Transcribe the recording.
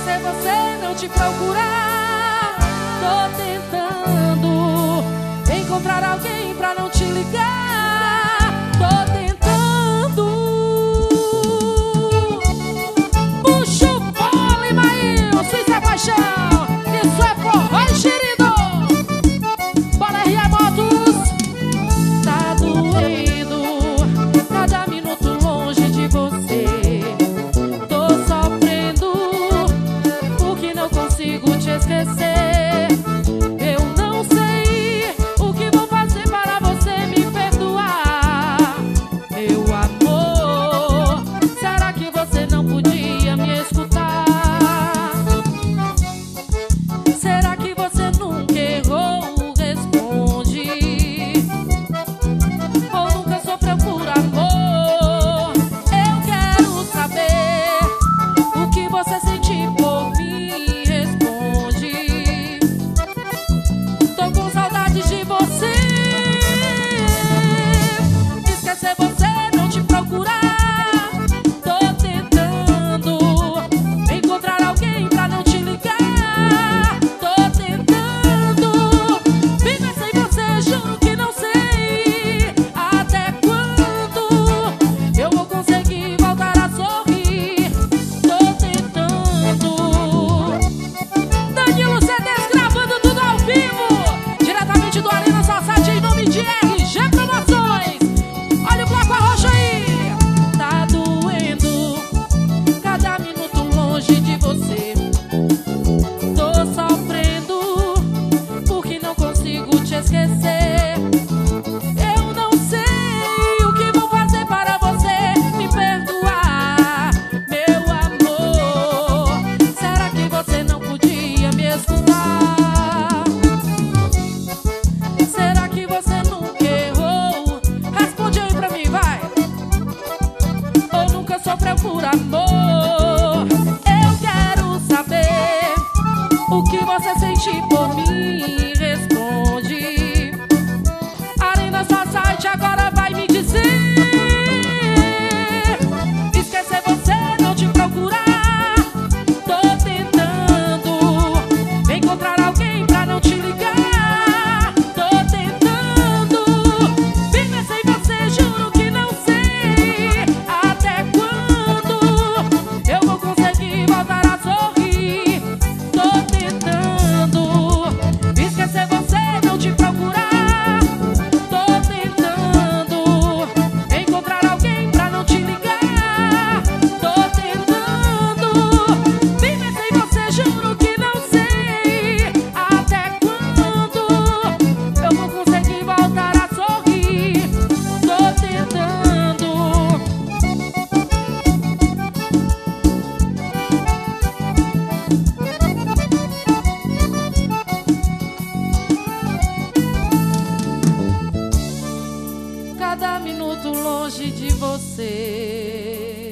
esquecer você, não te procurar. Tô tentando encontrar alguém pra não te ligar. Tô tentando. Puxa o fole, Maílson, isso é paixão. Isso é forró enxerido. Bora, R.A. Motos. Tá doendo cada minuto longe de você. Tô sofrendo porque não consigo te esquecer. Eu não sei o que vou fazer para você me perdoar. Meu amor, será que você não podia me escutar? Será que você nunca errou? Responde. Ou nunca sofreu por amor? Eu quero saber o que você sente por mim. Responde. Tô com saudades de você. Esquecer você, não te procurar. Tô tentando encontrar alguém pra não te ligar. Tô tentando viver sem você, juro que não sei até quando eu vou conseguir voltar a sorrir. Tô tentando. Danilo CDs gravando tudo ao vivo, diretamente do Arena Society, em nome de RG Promoções. Olha o bloco arroxo aí. Tá doendo cada minuto longe de você. Tô sofrendo porque não consigo te esquecer. Eu não sei o que vou fazer para você me perdoar. Meu amor, será que você não podia me escutar? Será que você nunca errou? Responde aí pra mim, vai. Ou nunca sofreu por amor? Eu quero saber o que você sente por mim. Responde. Arena Society agora vai me dizer. Esquecer você, não te procurar. Tô tentando encontrar alguém pra não te ligar. Tô tentando viver sem você, juro que não sei até quando eu vou conseguir voltar a sorrir. Tô tentando esquecer você, não te procurar. Tô tentando encontrar alguém pra não te ligar. Tô tentando viver sem você, juro que não sei até quando eu vou conseguir voltar a sorrir. Tô tentando. Cada minuto longe de você.